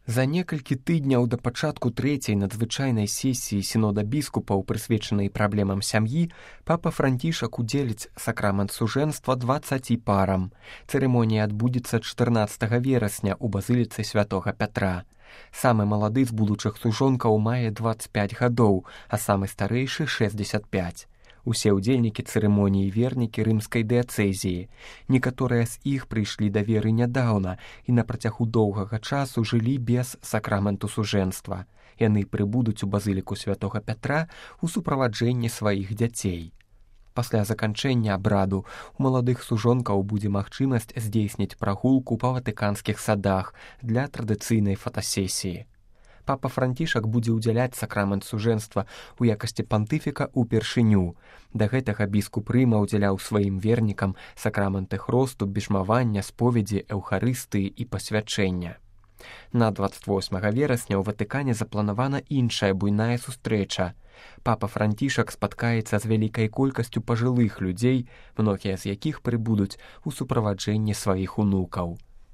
За некалькі тыдняў да пачатку трэцяй надзвычайнай сесіі сінода біскупаў, прысвечанай праблемам сям'і, папа Францішак удзеліць сакрамент сужэнства 20 парам. Цырымонія адбудзецца 14 верасня ў базыліцы святога Пятра. Самы малады з будучых сужонкаў мае 25 гадоў, а самы старэйшы 65. Усе ўдзельнікі цырымоніі вернікі рымскай дыяцэзіі. Некаторыя з іх прыйшлі да веры нядаўна і на працягу доўгага часу жылі без сакраменту сужэнства. Яны прыбудуць у базыліку святога Пятра ў суправаджэнні сваіх дзяцей. Пасля заканчэння абраду у маладых сужонкаў будзе магчымасць здзейсніць прагулку па ватыканскіх садах для традыцыйнай фотасесіі. Папа Францішак будзе ўдзяляць сакрамент сужэнства ў якасці пантыфіка ўпершыню. Да гэтага біскуп Рыма ўдзяляў сваім вернікам сакраменты хросту, біжмавання, споведзі, эўхарыстыі і пасвячэння. На 28 верасня ў Ватыкане запланавана іншая буйная сустрэча. Папа Францішак спаткаецца з вялікай колькасцю пажылых людзей, многія з якіх прыбудуць у суправаджэнні сваіх унукаў.